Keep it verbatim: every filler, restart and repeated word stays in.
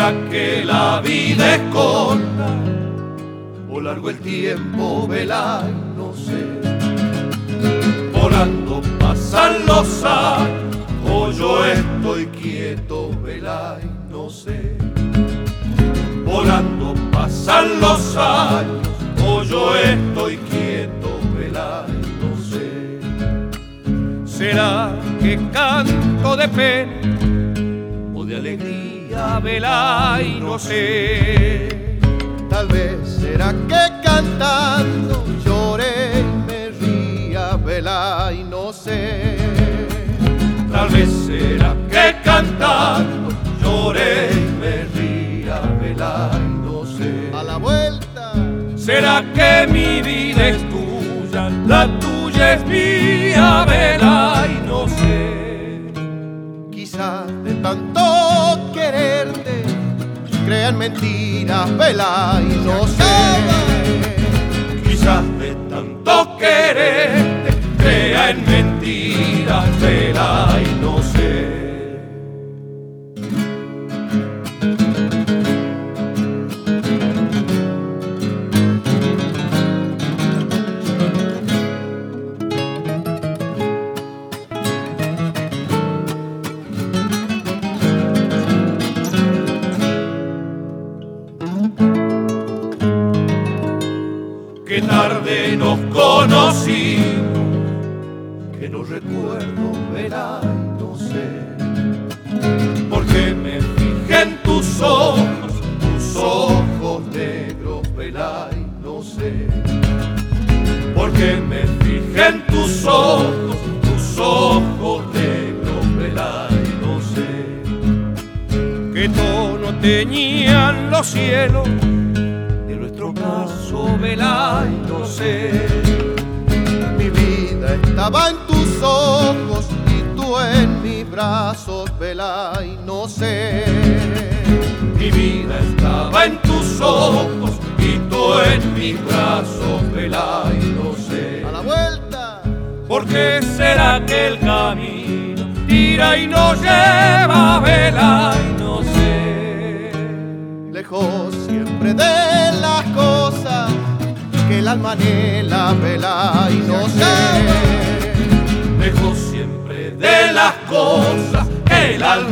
¿Será que la vida es corta o largo el tiempo, vela y no sé? Volando pasan los años o yo estoy quieto, vela y no sé. Volando pasan los años o yo estoy quieto, vela y no sé. ¿Será que canto de pena o de alegría, vela y no sé? Tal vez será que cantando lloré y me ría, vela y no sé. Tal vez será que cantando lloré y me ría, vela y no sé. A la vuelta. ¿Será que mi vida es tuya, la tuya es mía, vela y no sé? Quizás de tanto quererte crean mentiras, vela y no sé. Quizás de tanto quererte crea en mentiras, vela y no sé. Qué tarde nos conocimos, que no recuerdo, vela y no sé. Porque me fijé en tus ojos, tus ojos negros, vela y no sé. Porque me fijé en tus ojos, tus ojos negros, vela y no sé. Qué tono teñían los cielos de nuestro caso, vela y no sé. Mi vida estaba en tus ojos y tú en mis brazos, vela y no sé. Mi vida estaba en tus ojos y tú en mis brazos, vela y no sé. A la vuelta. ¿Por qué será que el camino tira y nos lleva, vela y no sé? Lejos siempre de las cosas que el alma anhela, vela y no sé. Lejos siempre de las cosas que el alma